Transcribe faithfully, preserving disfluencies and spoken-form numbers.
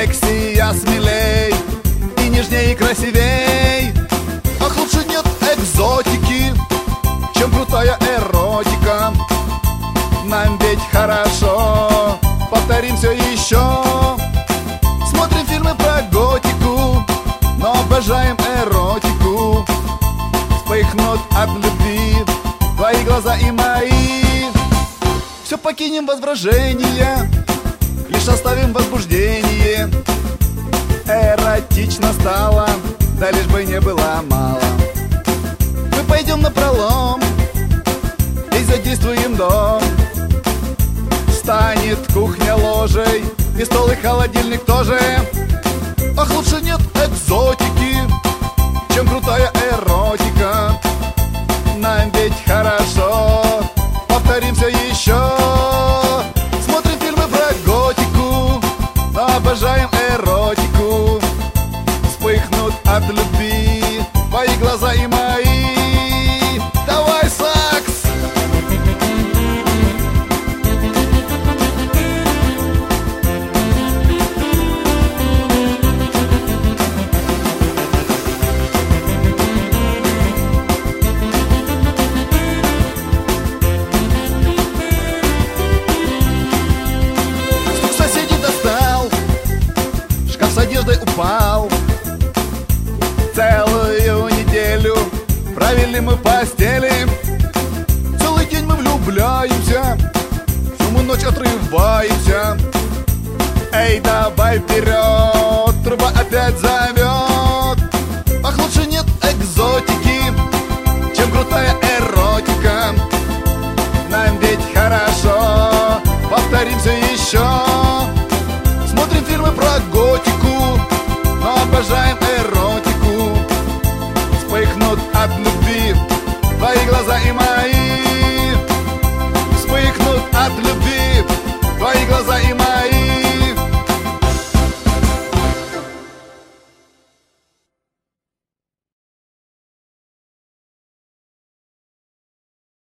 секси, я смелей и нежней, и красивей. Ах, лучше нет экзотики, чем крутая эротика. Нам ведь хорошо, повторим все еще. Смотрим фильмы про готику, но обожаем эротику. Вспыхнут от любви твои глаза и мои. Все покинем возвращение, лишь оставим возбуждение. Эротично стало, да лишь бы не было мало. Мы пойдем напролом и задействуем дом. Станет кухня ложей, и стол, и холодильник тоже. Ах, лучше нет экзотики, чем крутая эротика. Нам ведь хорошо, повторим все еще. Смотрим фильмы про готику, но обожаем эротику. Вспыхнут от любви твои глаза и мои. Давай сакс! С одеждой упал. Целую неделю провели мы в постели. Целый день мы влюбляемся, всю мы ночь отрываемся. Эй, давай вперед, труба опять за